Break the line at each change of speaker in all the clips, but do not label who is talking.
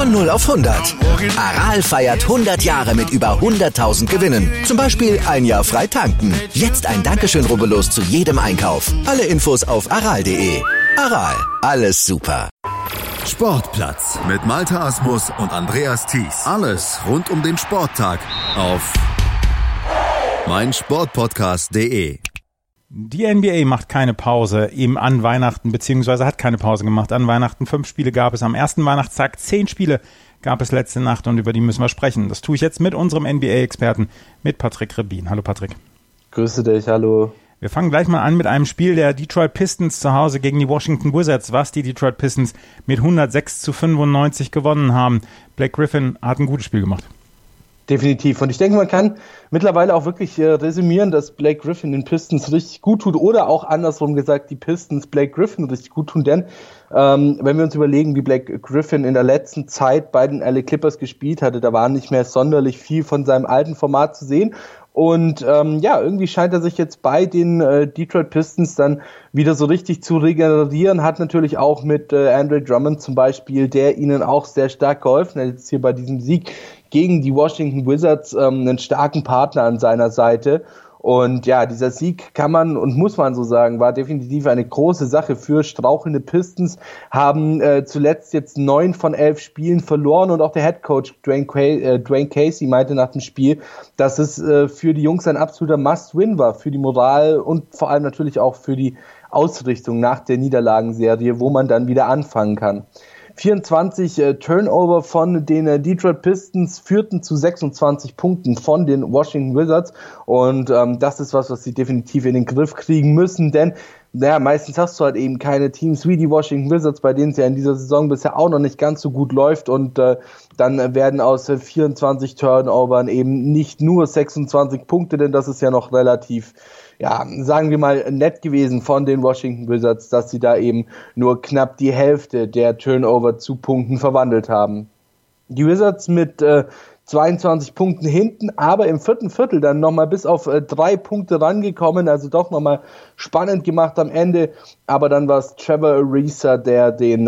Von 0 auf 100. Aral feiert 100 Jahre mit über 100.000 Gewinnen. Zum Beispiel ein Jahr frei tanken. Jetzt ein Dankeschön, rubbellos zu jedem Einkauf. Alle Infos auf aral.de. Aral, alles super.
Sportplatz mit Malte Asmus und Andreas Thies. Alles rund um den Sporttag auf meinsportpodcast.de.
Die NBA macht keine Pause eben an Weihnachten, beziehungsweise hat keine Pause gemacht an Weihnachten. 5 Spiele gab es am ersten Weihnachtstag, 10 Spiele gab es letzte Nacht und über die müssen wir sprechen. Das tue ich jetzt mit unserem NBA-Experten, mit Patrick Rebin. Hallo Patrick.
Grüße dich, hallo.
Wir fangen gleich mal an mit einem Spiel der Detroit Pistons zu Hause gegen die Washington Wizards, was die Detroit Pistons mit 106-95 gewonnen haben. Blake Griffin hat ein gutes Spiel gemacht.
Definitiv. Und ich denke, man kann mittlerweile auch wirklich resümieren, dass Blake Griffin den Pistons richtig gut tut oder auch andersrum gesagt, die Pistons Blake Griffin richtig gut tun. Denn wenn wir uns überlegen, wie Blake Griffin in der letzten Zeit bei den LA Clippers gespielt hatte, da war nicht mehr sonderlich viel von seinem alten Format zu sehen. Und irgendwie scheint er sich jetzt bei den Detroit Pistons dann wieder so richtig zu regenerieren. Hat natürlich auch mit Andre Drummond zum Beispiel, der ihnen auch sehr stark geholfen hat, jetzt hier bei diesem Sieg gegen die Washington Wizards, einen starken Partner an seiner Seite. Und ja, dieser Sieg kann man und muss man so sagen, war definitiv eine große Sache für strauchelnde Pistons, haben zuletzt jetzt 9 von 11 Spielen verloren und auch der Headcoach Dwayne Casey meinte nach dem Spiel, dass es für die Jungs ein absoluter Must-Win war, für die Moral und vor allem natürlich auch für die Ausrichtung nach der Niederlagenserie, wo man dann wieder anfangen kann. 24 Turnover von den Detroit Pistons führten zu 26 Punkten von den Washington Wizards und das ist was sie definitiv in den Griff kriegen müssen, denn meistens hast du halt eben keine Teams wie die Washington Wizards, bei denen es ja in dieser Saison bisher auch noch nicht ganz so gut läuft und dann werden aus 24 Turnovern eben nicht nur 26 Punkte, denn das ist ja noch relativ, sagen wir mal, nett gewesen von den Washington Wizards, dass sie da eben nur knapp die Hälfte der Turnover zu Punkten verwandelt haben. Die Wizards mit 22 Punkten hinten, aber im vierten Viertel dann nochmal bis auf 3 Punkte rangekommen, also doch nochmal spannend gemacht am Ende, aber dann war es Trevor Ariza, der den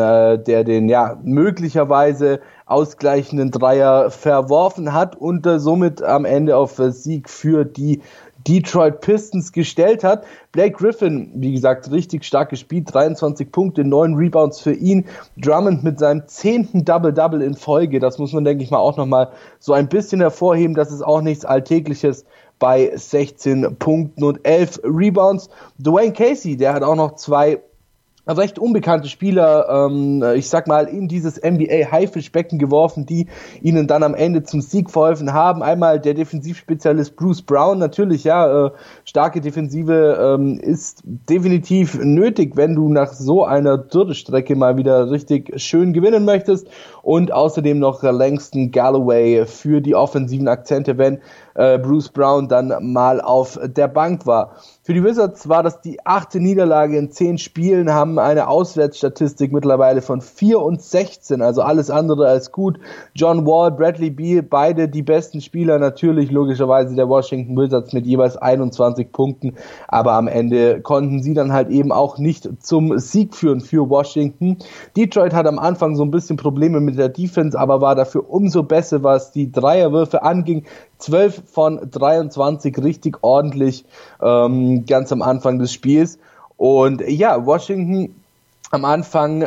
möglicherweise ausgleichenden Dreier verworfen hat und somit am Ende auf Sieg für die Detroit Pistons gestellt hat. Blake Griffin, wie gesagt, richtig stark gespielt, 23 Punkte, 9 Rebounds für ihn. Drummond mit seinem 10. Double-Double in Folge, das muss man, denke ich mal, auch nochmal so ein bisschen hervorheben, das ist auch nichts Alltägliches bei 16 Punkten und 11 Rebounds. Dwayne Casey, der hat auch noch 2 recht unbekannte Spieler, ich sag mal, in dieses NBA-Haifischbecken geworfen, die ihnen dann am Ende zum Sieg verholfen haben. Einmal der Defensivspezialist Bruce Brown, natürlich, starke Defensive ist definitiv nötig, wenn du nach so einer Durststrecke mal wieder richtig schön gewinnen möchtest. Und außerdem noch Langston Galloway für die offensiven Akzente, wenn Bruce Brown dann mal auf der Bank war. Für die Wizards war das die 8. Niederlage in 10 Spielen, haben eine Auswärtsstatistik mittlerweile von 4 und 16, also alles andere als gut. John Wall, Bradley Beal, beide die besten Spieler, natürlich logischerweise der Washington Wizards mit jeweils 21 Punkten, aber am Ende konnten sie dann halt eben auch nicht zum Sieg führen für Washington. Detroit hat am Anfang so ein bisschen Probleme mit der Defense, aber war dafür umso besser, was die Dreierwürfe anging. 12 von 23 richtig ordentlich, ganz am Anfang des Spiels. Und Washington am Anfang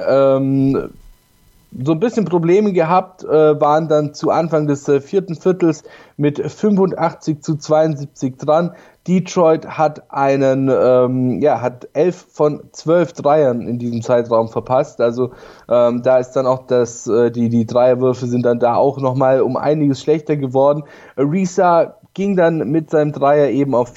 so ein bisschen Probleme gehabt, waren dann zu Anfang des 4. Viertels mit 85-72 dran. Detroit hat hat 11 von 12 Dreiern in diesem Zeitraum verpasst. Also da ist dann auch die Dreierwürfe sind dann da auch nochmal um einiges schlechter geworden. Ariza ging dann mit seinem Dreier eben auf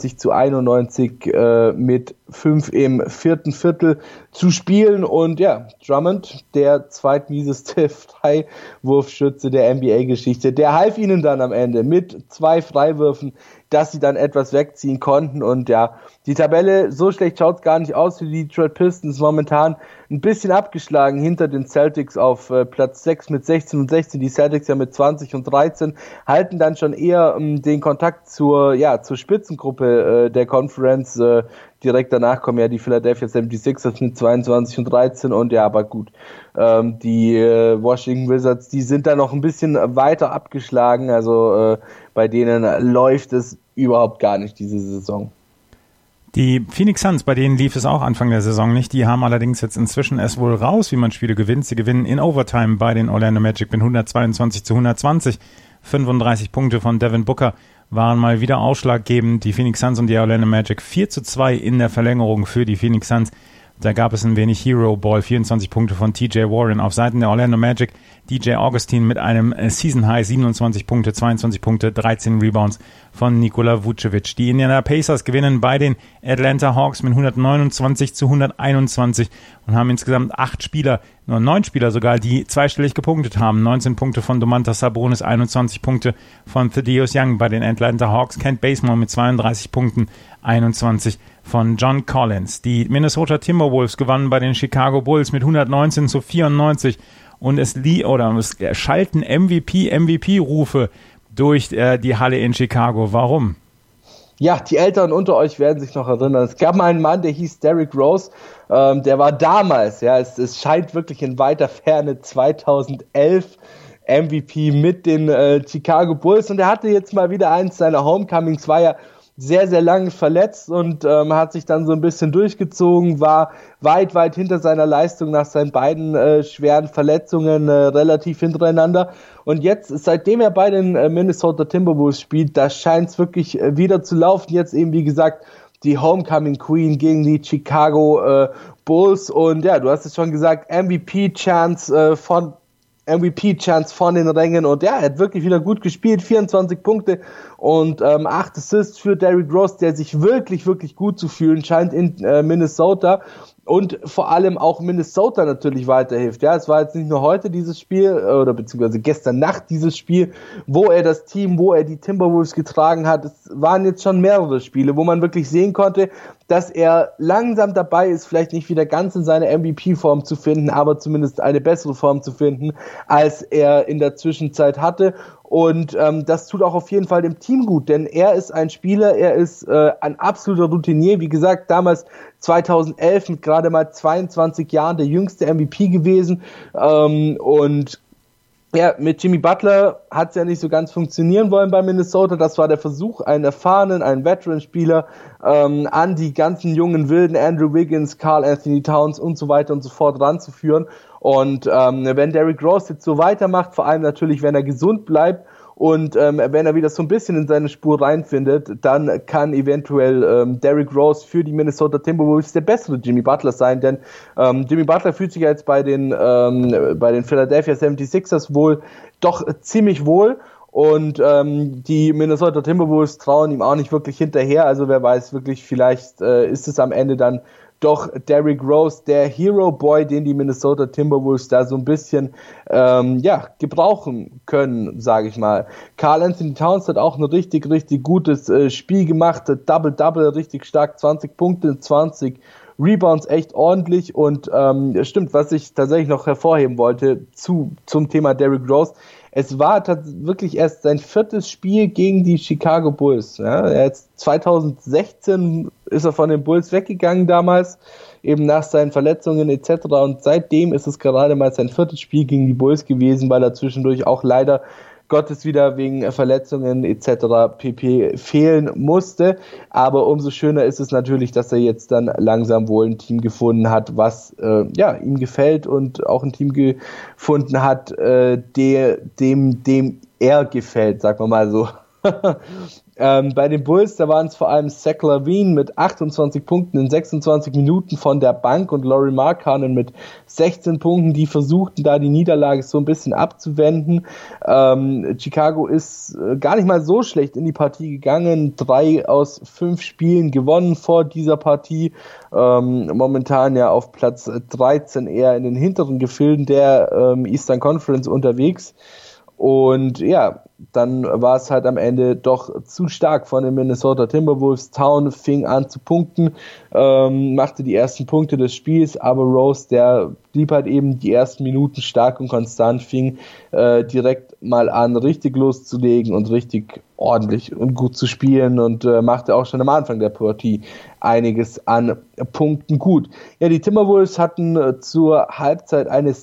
94-91 mit 5 im 4. Viertel zu spielen und Drummond, der zweitmieseste Freiwurfschütze der NBA-Geschichte, der half ihnen dann am Ende mit 2 Freiwürfen, dass sie dann etwas wegziehen konnten und die Tabelle, so schlecht schaut es gar nicht aus für die Detroit Pistons, momentan ein bisschen abgeschlagen hinter den Celtics auf Platz 6 mit 16 und 16, die Celtics ja mit 20 und 13, halten dann schon eher den Kontakt zur Spitzengruppe der Conference, Direkt danach kommen ja die Philadelphia 76ers mit 22-13 und ja, aber gut. Die Washington Wizards, die sind da noch ein bisschen weiter abgeschlagen, also bei denen läuft es überhaupt gar nicht diese Saison.
Die Phoenix Suns, bei denen lief es auch Anfang der Saison nicht. Die haben allerdings jetzt inzwischen es wohl raus, wie man Spiele gewinnt. Sie gewinnen in Overtime bei den Orlando Magic mit 122-120. 35 Punkte von Devin Booker waren mal wieder ausschlaggebend. Die Phoenix Suns und die Orlando Magic 4-2 in der Verlängerung für die Phoenix Suns. Da gab es ein wenig Hero Ball, 24 Punkte von TJ Warren. Auf Seiten der Orlando Magic DJ Augustin mit einem Season High, 27 Punkte, 22 Punkte, 13 Rebounds von Nikola Vucevic. Die Indiana Pacers gewinnen bei den Atlanta Hawks mit 129-121 und haben insgesamt 9 Spieler sogar, die zweistellig gepunktet haben. 19 Punkte von Domantas Sabonis, 21 Punkte von Thaddeus Young bei den Atlanta Hawks. Kent Bazemore mit 32 Punkten, 21 von John Collins. Die Minnesota Timberwolves gewannen bei den Chicago Bulls mit 119-94 und es schalten MVP-Rufe durch die Halle in Chicago. Warum?
Ja, die Älteren unter euch werden sich noch erinnern. Es gab mal einen Mann, der hieß Derrick Rose, der war damals, ja, es scheint wirklich in weiter Ferne 2011 MVP mit den Chicago Bulls und er hatte jetzt mal wieder eins seiner Homecomings, war ja sehr, sehr lange verletzt und hat sich dann so ein bisschen durchgezogen, war weit, weit hinter seiner Leistung nach seinen beiden schweren Verletzungen relativ hintereinander. Und jetzt, seitdem er bei den Minnesota Timberwolves spielt, da scheint es wirklich wieder zu laufen. Jetzt eben, wie gesagt, die Homecoming Queen gegen die Chicago Bulls. Und ja, du hast es schon gesagt, MVP-Chance von den Rängen und ja, er hat wirklich wieder gut gespielt, 24 Punkte und 8 Assists für Derrick Rose, der sich wirklich, wirklich gut zu fühlen scheint in Minnesota und vor allem auch Minnesota natürlich weiterhilft. Ja, es war jetzt nicht nur heute dieses Spiel oder beziehungsweise gestern Nacht dieses Spiel, wo er die Timberwolves getragen hat. Es waren jetzt schon mehrere Spiele, wo man wirklich sehen konnte, dass er langsam dabei ist, vielleicht nicht wieder ganz in seine MVP-Form zu finden, aber zumindest eine bessere Form zu finden, als er in der Zwischenzeit hatte. Und das tut auch auf jeden Fall dem Team gut, denn er ist ein Spieler, er ist ein absoluter Routinier. Wie gesagt, damals 2011 mit gerade mal 22 Jahren der jüngste MVP gewesen. Und ja, mit Jimmy Butler hat es ja nicht so ganz funktionieren wollen bei Minnesota. Das war der Versuch, einen Veteran-Spieler an die ganzen jungen Wilden, Andrew Wiggins, Karl Anthony Towns und so weiter und so fort ranzuführen. Und wenn Derrick Rose jetzt so weitermacht, vor allem natürlich, wenn er gesund bleibt und wenn er wieder so ein bisschen in seine Spur reinfindet, dann kann eventuell Derrick Rose für die Minnesota Timberwolves der bessere Jimmy Butler sein, denn Jimmy Butler fühlt sich ja jetzt bei den Philadelphia 76ers wohl doch ziemlich wohl. Und die Minnesota Timberwolves trauen ihm auch nicht wirklich hinterher, also wer weiß wirklich, vielleicht ist es am Ende dann doch Derrick Rose, der Hero Boy, den die Minnesota Timberwolves da so ein bisschen gebrauchen können, sage ich mal. Karl Anthony Towns hat auch ein richtig, richtig gutes Spiel gemacht, Double-Double, richtig stark, 20 Punkte, 20 Rebounds, echt ordentlich und stimmt, was ich tatsächlich noch hervorheben wollte zum Thema Derrick Rose, es war wirklich erst sein 4. Spiel gegen die Chicago Bulls. Ja, 2016 ist er von den Bulls weggegangen damals, eben nach seinen Verletzungen etc. Und seitdem ist es gerade mal sein 4. Spiel gegen die Bulls gewesen, weil er zwischendurch auch leider Gottes wieder wegen Verletzungen etc. pp. Fehlen musste. Aber umso schöner ist es natürlich, dass er jetzt dann langsam wohl ein Team gefunden hat, was ihm gefällt und auch ein Team gefunden hat, dem er gefällt, sagen wir mal so. Bei den Bulls, da waren es vor allem Zach LaVine mit 28 Punkten in 26 Minuten von der Bank und Lauri Markkanen mit 16 Punkten, die versuchten da die Niederlage so ein bisschen abzuwenden. Chicago ist gar nicht mal so schlecht in die Partie gegangen, 3 aus 5 Spielen gewonnen vor dieser Partie, momentan ja auf Platz 13 eher in den hinteren Gefilden der Eastern Conference unterwegs. Und ja, dann war es halt am Ende doch zu stark von den Minnesota Timberwolves. Town fing an zu punkten, machte die ersten Punkte des Spiels, aber Rose, der blieb halt eben die ersten Minuten stark und konstant, fing direkt mal an, richtig loszulegen und richtig ordentlich und gut zu spielen und machte auch schon am Anfang der Partie einiges an Punkten gut. Ja, die Timberwolves hatten zur Halbzeit eine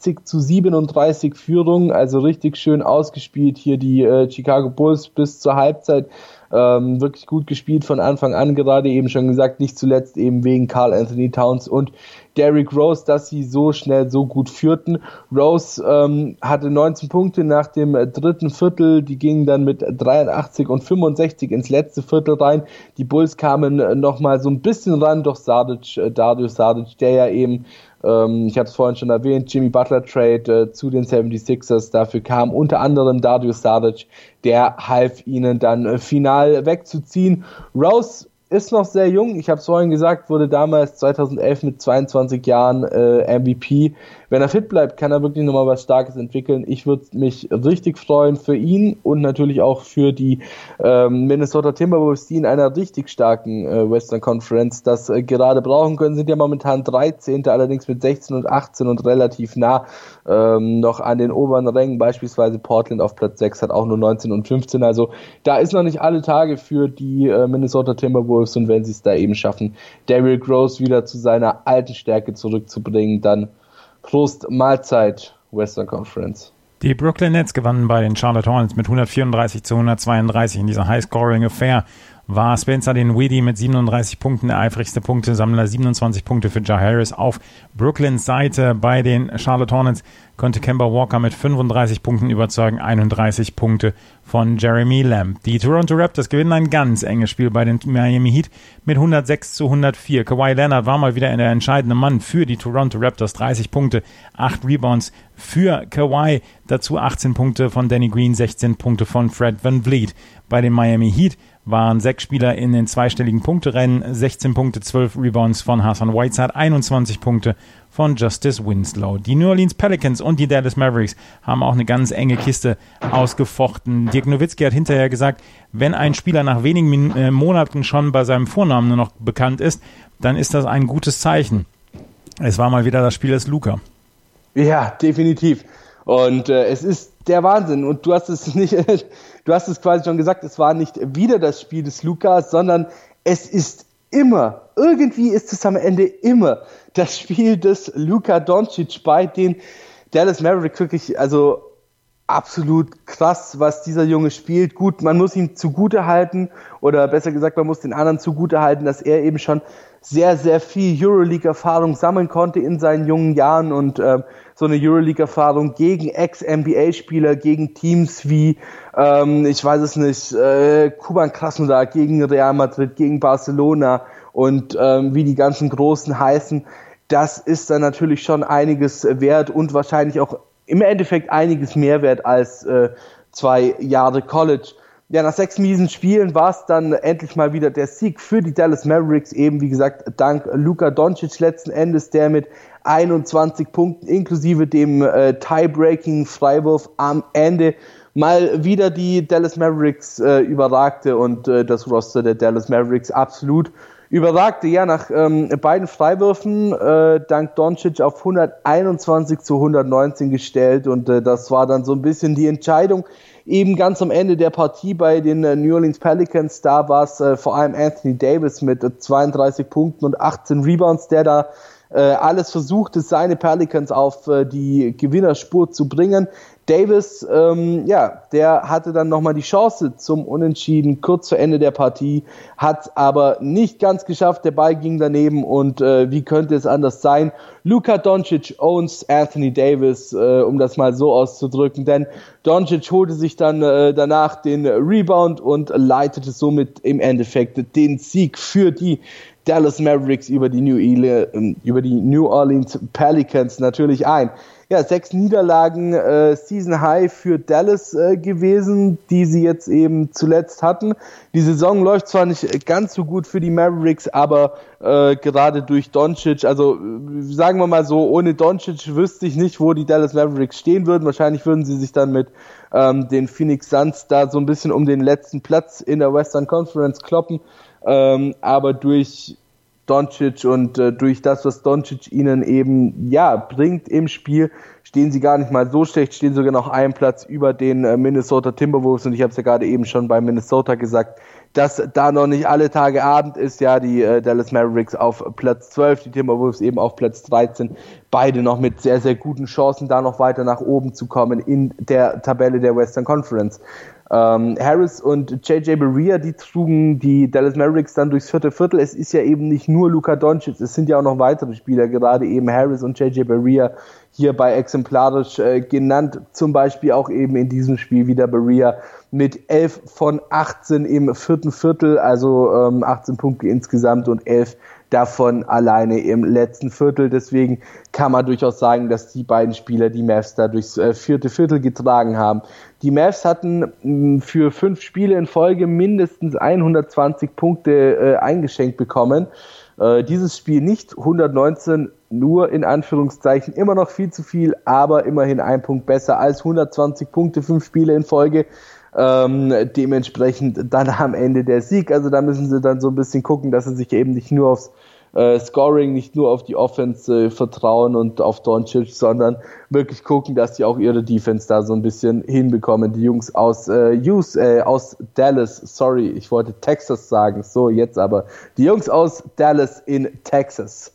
60-37 Führung, also richtig schön ausgespielt hier die Chicago Bulls bis zur Halbzeit. Wirklich gut gespielt von Anfang an, gerade eben schon gesagt, nicht zuletzt eben wegen Karl Anthony Towns und Derrick Rose, dass sie so schnell so gut führten. Rose hatte 19 Punkte nach dem dritten Viertel, die gingen dann mit 83 und 65 ins letzte Viertel rein. Die Bulls kamen nochmal so ein bisschen ran, doch Darius Saric, der ja eben, ich habe es vorhin schon erwähnt, Jimmy Butler Trade zu den 76ers, dafür kam unter anderem Darius Saric, der half ihnen dann final wegzuziehen. Rose ist noch sehr jung, ich habe es vorhin gesagt, wurde damals 2011 mit 22 Jahren MVP. Wenn er fit bleibt, kann er wirklich nochmal was Starkes entwickeln. Ich würde mich richtig freuen für ihn und natürlich auch für die Minnesota Timberwolves, die in einer richtig starken Western Conference das gerade brauchen können. Sind ja momentan 13. allerdings mit 16 und 18 und relativ nah noch an den oberen Rängen. Beispielsweise Portland auf Platz 6 hat auch nur 19 und 15. Also da ist noch nicht alle Tage für die Minnesota Timberwolves, und wenn sie es da eben schaffen, Derrick Rose wieder zu seiner alten Stärke zurückzubringen, dann Prost, Mahlzeit, Western Conference.
Die Brooklyn Nets gewannen bei den Charlotte Hornets mit 134-132 in dieser High-Scoring-Affair. War Spencer Dinwiddie mit 37 Punkten der eifrigste Punktesammler, 27 Punkte für Ja Harris auf Brooklyns Seite. Bei den Charlotte Hornets konnte Kemba Walker mit 35 Punkten überzeugen, 31 Punkte von Jeremy Lamb. Die Toronto Raptors gewinnen ein ganz enges Spiel bei den Miami Heat mit 106-104. Kawhi Leonard war mal wieder der entscheidende Mann für die Toronto Raptors, 30 Punkte, 8 Rebounds für Kawhi, dazu 18 Punkte von Danny Green, 16 Punkte von Fred VanVleet. Bei den Miami Heat waren 6 Spieler in den zweistelligen Punkterennen, 16 Punkte, 12 Rebounds von Hassan Whiteside, 21 Punkte von Justice Winslow. Die New Orleans Pelicans und die Dallas Mavericks haben auch eine ganz enge Kiste ausgefochten. Dirk Nowitzki hat hinterher gesagt, wenn ein Spieler nach wenigen Monaten schon bei seinem Vornamen nur noch bekannt ist, dann ist das ein gutes Zeichen. Es war mal wieder das Spiel des Luka.
Ja, definitiv. Und es ist der Wahnsinn. Und du hast es quasi schon gesagt, es war nicht wieder das Spiel des Lukas, sondern es ist irgendwie ist es am Ende immer das Spiel des Luka Doncic, bei den Dallas Mavericks. Wirklich, also absolut krass, was dieser Junge spielt. Gut, man muss ihm zugutehalten, oder besser gesagt, man muss den anderen zugutehalten, dass er eben schon sehr, sehr viel Euroleague-Erfahrung sammeln konnte in seinen jungen Jahren, und so eine Euroleague-Erfahrung gegen Ex-NBA-Spieler, gegen Teams wie, ich weiß es nicht, Kuban Krasnodar, gegen Real Madrid, gegen Barcelona und wie die ganzen Großen heißen, das ist dann natürlich schon einiges wert und wahrscheinlich auch im Endeffekt einiges mehr wert als 2 Jahre College. Ja, nach 6 miesen Spielen war es dann endlich mal wieder der Sieg für die Dallas Mavericks, eben wie gesagt dank Luka Doncic letzten Endes, der mit 21 Punkten inklusive dem Tie-Breaking Freiwurf am Ende mal wieder die Dallas Mavericks überragte und das Roster der Dallas Mavericks absolut überragte. Ja, nach beiden Freiwürfen dank Doncic auf 121-119 gestellt, und das war dann so ein bisschen die Entscheidung eben ganz am Ende der Partie bei den New Orleans Pelicans. Da war es vor allem Anthony Davis mit 32 Punkten und 18 Rebounds, der da alles versuchte, seine Pelicans auf die Gewinnerspur zu bringen. Davis, der hatte dann nochmal die Chance zum Unentschieden kurz vor Ende der Partie, hat aber nicht ganz geschafft, der Ball ging daneben, und wie könnte es anders sein? Luka Doncic owns Anthony Davis, um das mal so auszudrücken, denn Doncic holte sich dann danach den Rebound und leitete somit im Endeffekt den Sieg für die Dallas Mavericks über die New Orleans Pelicans natürlich ein. 6 Niederlagen Season High für Dallas gewesen, die sie jetzt eben zuletzt hatten. Die Saison läuft zwar nicht ganz so gut für die Mavericks, aber gerade durch Doncic, also sagen wir mal so, ohne Doncic wüsste ich nicht, wo die Dallas Mavericks stehen würden. Wahrscheinlich würden sie sich dann mit den Phoenix Suns da so ein bisschen um den letzten Platz in der Western Conference kloppen. Aber durch Doncic und durch das, was Doncic ihnen eben bringt im Spiel, stehen sie gar nicht mal so schlecht, stehen sogar noch einen Platz über den Minnesota Timberwolves, und ich habe es ja gerade eben schon bei Minnesota gesagt, dass da noch nicht alle Tage Abend ist, die Dallas Mavericks auf Platz 12, die Timberwolves eben auf Platz 13, beide noch mit sehr, sehr guten Chancen, da noch weiter nach oben zu kommen in der Tabelle der Western Conference. Harris und JJ Barea, die trugen die Dallas Mavericks dann durchs vierte Viertel. Es ist ja eben nicht nur Luka Doncic, es sind ja auch noch weitere Spieler, gerade eben Harris und JJ Barea hierbei exemplarisch genannt, zum Beispiel auch eben in diesem Spiel wieder Barea mit 11 von 18 im vierten Viertel, also 18 Punkte insgesamt und 11 davon alleine im letzten Viertel. Deswegen kann man durchaus sagen, dass die beiden Spieler die Mavs da durchs vierte Viertel getragen haben. Die Mavs hatten für 5 Spiele in Folge mindestens 120 Punkte eingeschenkt bekommen. Dieses Spiel nicht, 119 nur in Anführungszeichen, immer noch viel zu viel, aber immerhin ein Punkt besser als 120 Punkte, 5 Spiele in Folge. Dementsprechend dann am Ende der Sieg. Also da müssen sie dann so ein bisschen gucken, dass sie sich eben nicht nur aufs Scoring, nicht nur auf die Offense vertrauen und auf Doncic, sondern wirklich gucken, dass sie auch ihre Defense da so ein bisschen hinbekommen. Die Jungs aus Dallas, sorry, ich wollte Texas sagen, so jetzt aber. Die Jungs aus Dallas in Texas.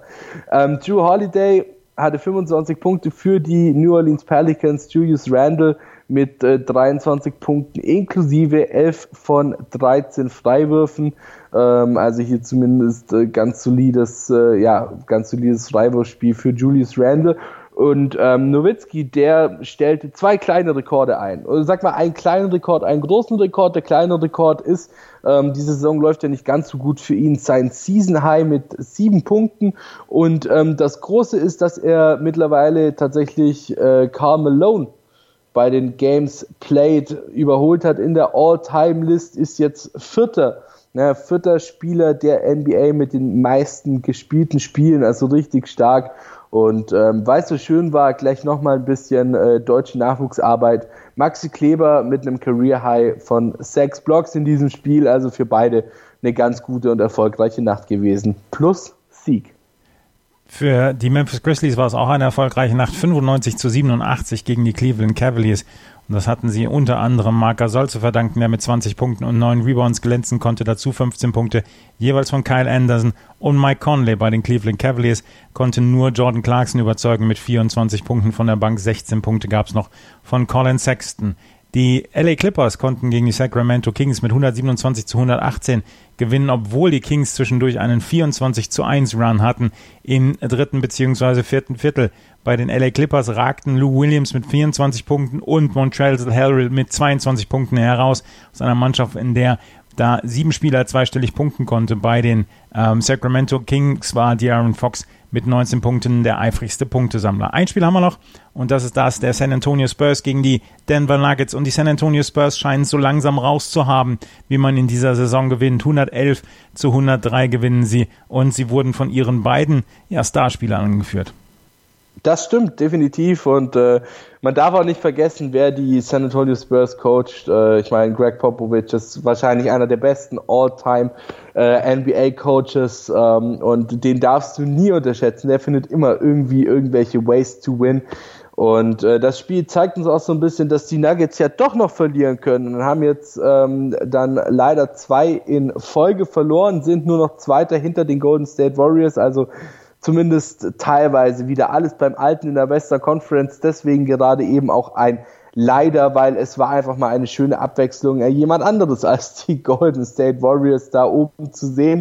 Drew Holiday hatte 25 Punkte für die New Orleans Pelicans, Julius Randle mit 23 Punkten inklusive 11 von 13 Freiwürfen, also hier zumindest ganz solides Freiwurfspiel für Julius Randle. Und Nowitzki, der stellte 2 kleine Rekorde ein. Oder sag mal, einen kleinen Rekord, einen großen Rekord. Der kleine Rekord ist, diese Saison läuft ja nicht ganz so gut für ihn, sein Season High mit 7 Punkten. Und das Große ist, dass er mittlerweile tatsächlich Karl Malone bei den Games Played überholt hat in der All-Time-List, ist jetzt vierter Spieler der NBA mit den meisten gespielten Spielen, also richtig stark. Und weil es so schön war, gleich nochmal ein bisschen deutsche Nachwuchsarbeit. Maxi Kleber mit einem Career-High von 6 Blocks in diesem Spiel, also für beide eine ganz gute und erfolgreiche Nacht gewesen. Plus Sieg.
Für die Memphis Grizzlies war es auch eine erfolgreiche Nacht, 95-87 gegen die Cleveland Cavaliers. Und das hatten sie unter anderem Marc Gasol zu verdanken, der mit 20 Punkten und 9 Rebounds glänzen konnte. Dazu 15 Punkte jeweils von Kyle Anderson und Mike Conley. Bei den Cleveland Cavaliers konnte nur Jordan Clarkson überzeugen mit 24 Punkten von der Bank. 16 Punkte gab es noch von Colin Sexton. Die LA Clippers konnten gegen die Sacramento Kings mit 127-118 gewinnen, obwohl die Kings zwischendurch einen 24-1 Run hatten im dritten bzw. vierten Viertel. Bei den LA Clippers ragten Lou Williams mit 24 Punkten und Montrezl Harrell mit 22 Punkten heraus aus einer Mannschaft, in der da 7 Spieler zweistellig punkten konnte. Bei den Sacramento Kings war De'Aaron Fox mit 19 Punkten der eifrigste Punktesammler. Ein Spiel haben wir noch und das ist das der San Antonio Spurs gegen die Denver Nuggets. Und die San Antonio Spurs scheinen so langsam rauszuhaben, wie man in dieser Saison gewinnt. 111-103 gewinnen sie und sie wurden von ihren beiden Starspielern angeführt.
Das stimmt, definitiv. Und man darf auch nicht vergessen, wer die San Antonio Spurs coacht. Ich meine, Greg Popovich ist wahrscheinlich einer der besten All-Time NBA-Coaches und den darfst du nie unterschätzen. Der findet immer irgendwie irgendwelche Ways to win. Und das Spiel zeigt uns auch so ein bisschen, dass die Nuggets ja doch noch verlieren können und haben jetzt dann leider 2 in Folge verloren, sind nur noch Zweiter hinter den Golden State Warriors, also zumindest teilweise wieder alles beim Alten in der Western Conference, deswegen gerade eben auch ein Leider, weil es war einfach mal eine schöne Abwechslung, jemand anderes als die Golden State Warriors da oben zu sehen.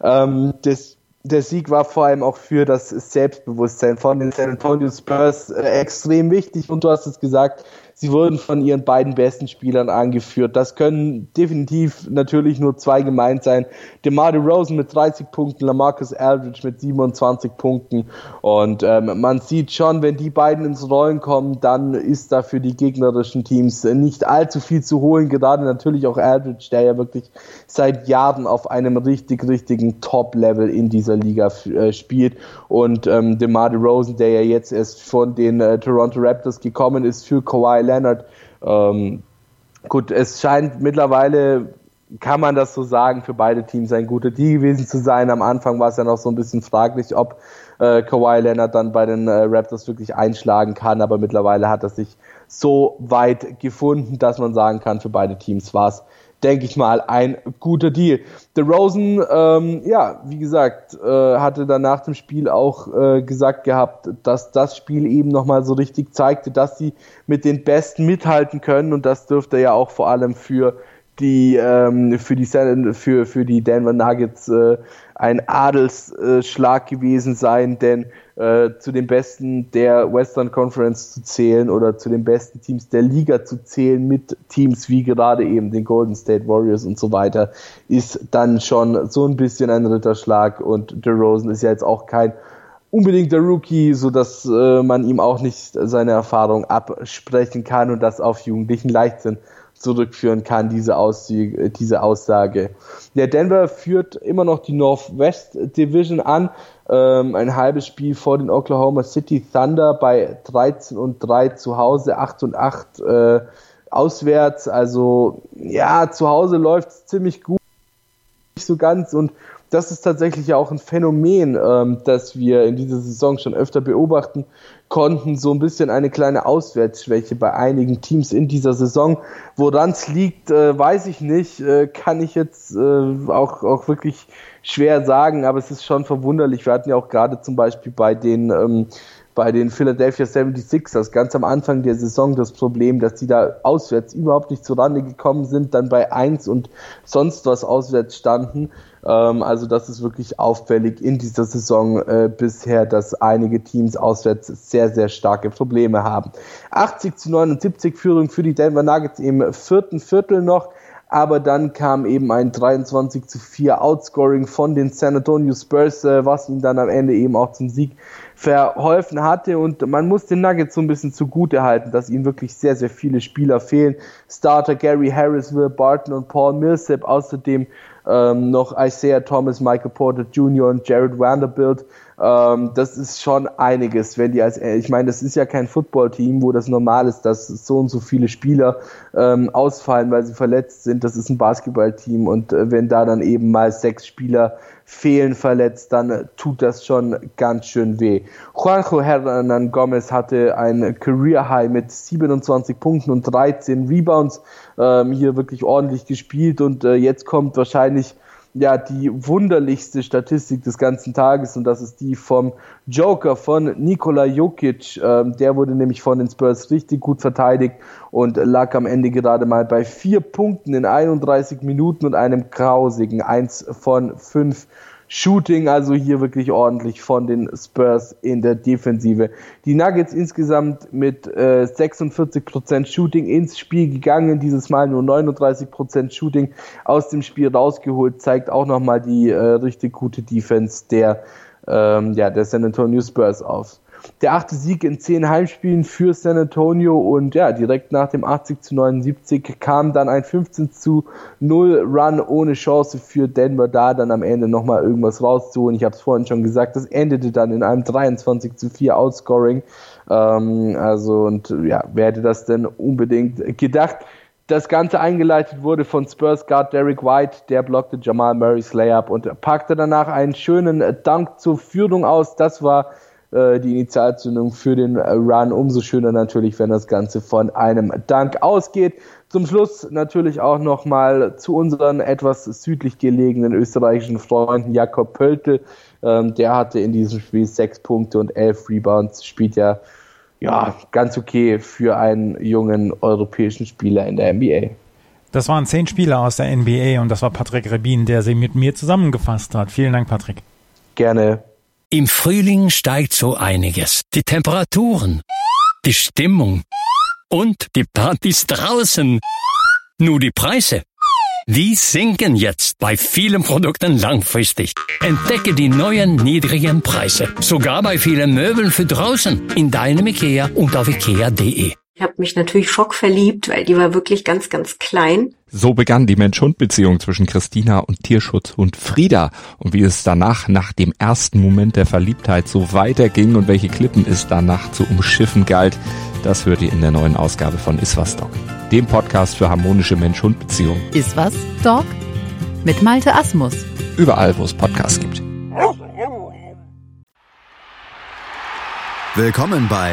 Der Sieg war vor allem auch für das Selbstbewusstsein von den San Antonio Spurs extrem wichtig und du hast es gesagt, Sie wurden von ihren beiden besten Spielern angeführt. Das können definitiv natürlich nur zwei gemeint sein. DeMar DeRozan mit 30 Punkten, LaMarcus Aldridge mit 27 Punkten. Und man sieht schon, wenn die beiden ins Rollen kommen, dann ist da für die gegnerischen Teams nicht allzu viel zu holen. Gerade natürlich auch Aldridge, der ja wirklich seit Jahren auf einem richtigen Top-Level in dieser Liga spielt. Und DeMar DeRozan, der ja jetzt erst von den Toronto Raptors gekommen ist für Kawhi Leonard. Gut, es scheint mittlerweile, kann man das so sagen, für beide Teams ein guter Deal gewesen zu sein. Am Anfang war es ja noch so ein bisschen fraglich, ob Kawhi Leonard dann bei den Raptors wirklich einschlagen kann, aber mittlerweile hat er sich so weit gefunden, dass man sagen kann, für beide Teams war es, denke ich mal, ein guter Deal. DeRozan, wie gesagt, hatte dann nach dem Spiel auch gesagt gehabt, dass das Spiel eben nochmal so richtig zeigte, dass sie mit den Besten mithalten können, und das dürfte ja auch vor allem für die Denver Nuggets ein Adelsschlag gewesen sein, denn zu den Besten der Western Conference zu zählen oder zu den besten Teams der Liga zu zählen mit Teams wie gerade eben den Golden State Warriors und so weiter, ist dann schon so ein bisschen ein Ritterschlag, und DeRozan ist ja jetzt auch kein unbedingter Rookie, so dass man ihm auch nicht seine Erfahrung absprechen kann und das auf jugendlichen Leichtsinn zurückführen kann, diese Aussage. Der Denver führt immer noch die Northwest Division an, ein halbes Spiel vor den Oklahoma City Thunder bei 13-3 zu Hause, 8-8 auswärts, also ja, zu Hause läuft es ziemlich gut, nicht so ganz, und das ist tatsächlich auch ein Phänomen, das wir in dieser Saison schon öfter beobachten konnten, so ein bisschen eine kleine Auswärtsschwäche bei einigen Teams in dieser Saison. Woran es liegt, weiß ich nicht, kann ich jetzt auch wirklich schwer sagen, aber es ist schon verwunderlich. Wir hatten ja auch gerade zum Beispiel bei den Philadelphia 76ers ganz am Anfang der Saison das Problem, dass die da auswärts überhaupt nicht zurande gekommen sind, dann bei 1 und sonst was auswärts standen. Also das ist wirklich auffällig in dieser Saison bisher, dass einige Teams auswärts sehr, sehr starke Probleme haben. 80-79 Führung für die Denver Nuggets im vierten Viertel noch, aber dann kam eben ein 23-4 Outscoring von den San Antonio Spurs, was ihnen dann am Ende eben auch zum Sieg verholfen hatte, und man muss den Nuggets so ein bisschen zugute halten, dass ihnen wirklich sehr, sehr viele Spieler fehlen. Starter Gary Harris, Will Barton und Paul Millsap, außerdem noch Isaiah Thomas, Michael Porter Jr. und Jared Vanderbilt. Das ist schon einiges, wenn die ich meine, das ist ja kein Footballteam, wo das normal ist, dass so und so viele Spieler ausfallen, weil sie verletzt sind. Das ist ein Basketballteam, und wenn da dann eben mal 6 Spieler fehlen verletzt, dann tut das schon ganz schön weh. Juanjo Hernan Gomez hatte ein Career High mit 27 Punkten und 13 Rebounds, hier wirklich ordentlich gespielt, und jetzt kommt wahrscheinlich die wunderlichste Statistik des ganzen Tages, und das ist die vom Joker, von Nikola Jokic. Der wurde nämlich von den Spurs richtig gut verteidigt und lag am Ende gerade mal bei 4 Punkten in 31 Minuten und einem grausigen 1 von 5 Shooting, also hier wirklich ordentlich von den Spurs in der Defensive. Die Nuggets insgesamt mit 46% Shooting ins Spiel gegangen, dieses Mal nur 39% Shooting aus dem Spiel rausgeholt, zeigt auch nochmal die richtig gute Defense der San Antonio Spurs auf. Der 8. Sieg in 10 Heimspielen für San Antonio, und direkt nach dem 80-79 kam dann ein 15-0 Run ohne Chance für Denver, da dann am Ende nochmal irgendwas rauszuholen. Ich habe es vorhin schon gesagt, das endete dann in einem 23-4 Outscoring. Wer hätte das denn unbedingt gedacht? Das Ganze eingeleitet wurde von Spurs Guard Derek White, der blockte Jamal Murrays Layup und packte danach einen schönen Dunk zur Führung aus. Das war die Initialzündung für den Run. Umso schöner natürlich, wenn das Ganze von einem Dunk ausgeht. Zum Schluss natürlich auch nochmal zu unseren etwas südlich gelegenen österreichischen Freunden Jakob Pöltl. Der hatte in diesem Spiel 6 Punkte und 11 Rebounds, spielt ja ganz okay für einen jungen europäischen Spieler in der NBA.
Das waren 10 Spieler aus der NBA, und das war Patrick Rebin, der sie mit mir zusammengefasst hat. Vielen Dank, Patrick.
Gerne.
Im Frühling steigt so einiges. Die Temperaturen, die Stimmung, Und die Partys draußen. Nur die Preise, die sinken jetzt bei vielen Produkten langfristig. Entdecke die neuen niedrigen Preise. Sogar bei vielen Möbeln für draußen. In deinem IKEA und auf ikea.de.
Ich habe mich natürlich schockverliebt, weil die war wirklich ganz, ganz klein.
So begann die Mensch-Hund-Beziehung zwischen Christina und Tierschutzhund Frieda. Und wie es danach, nach dem ersten Moment der Verliebtheit, so weiterging und welche Klippen es danach zu umschiffen galt, das hört ihr in der neuen Ausgabe von Iswas Dog, dem Podcast für harmonische Mensch-Hund-Beziehungen.
Iswas Dog mit Malte Asmus.
Überall, wo es Podcasts gibt.
Willkommen bei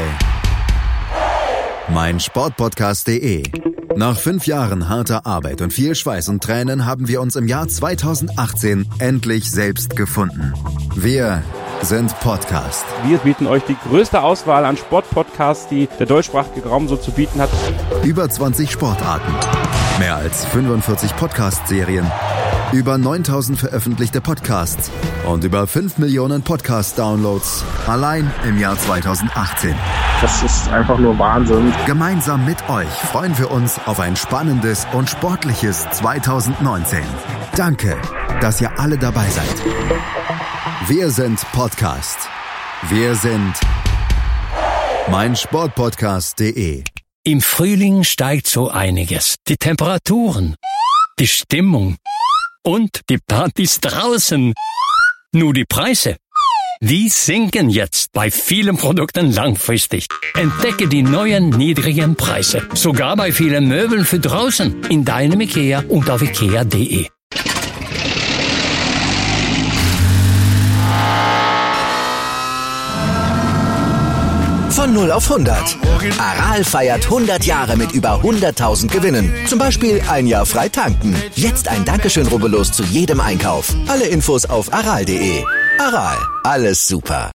meinsportpodcast.de. Nach 5 Jahren harter Arbeit und viel Schweiß und Tränen haben wir uns im Jahr 2018 endlich selbst gefunden. Wir sind Podcast.
Wir bieten euch die größte Auswahl an Sportpodcasts, die der deutschsprachige Raum so zu bieten hat.
Über 20 Sportarten, mehr als 45 Podcast-Serien, über 9000 veröffentlichte Podcasts und über 5 Millionen Podcast-Downloads allein im Jahr 2018.
Das ist einfach nur Wahnsinn.
Gemeinsam mit euch freuen wir uns auf ein spannendes und sportliches 2019. Danke, dass ihr alle dabei seid. Wir sind Podcast. Wir sind meinsportpodcast.de.
Im Frühling steigt so einiges. Die Temperaturen, die Stimmung und die Partys draußen. Nur die Preise, die sinken jetzt bei vielen Produkten langfristig. Entdecke die neuen niedrigen Preise. Sogar bei vielen Möbeln für draußen. In deinem IKEA und auf ikea.de.
Von 0 auf 100. Aral feiert 100 Jahre mit über 100.000 Gewinnen. Zum Beispiel ein Jahr frei tanken. Jetzt ein Dankeschön, rubbellos zu jedem Einkauf. Alle Infos auf aral.de. Aral, alles super.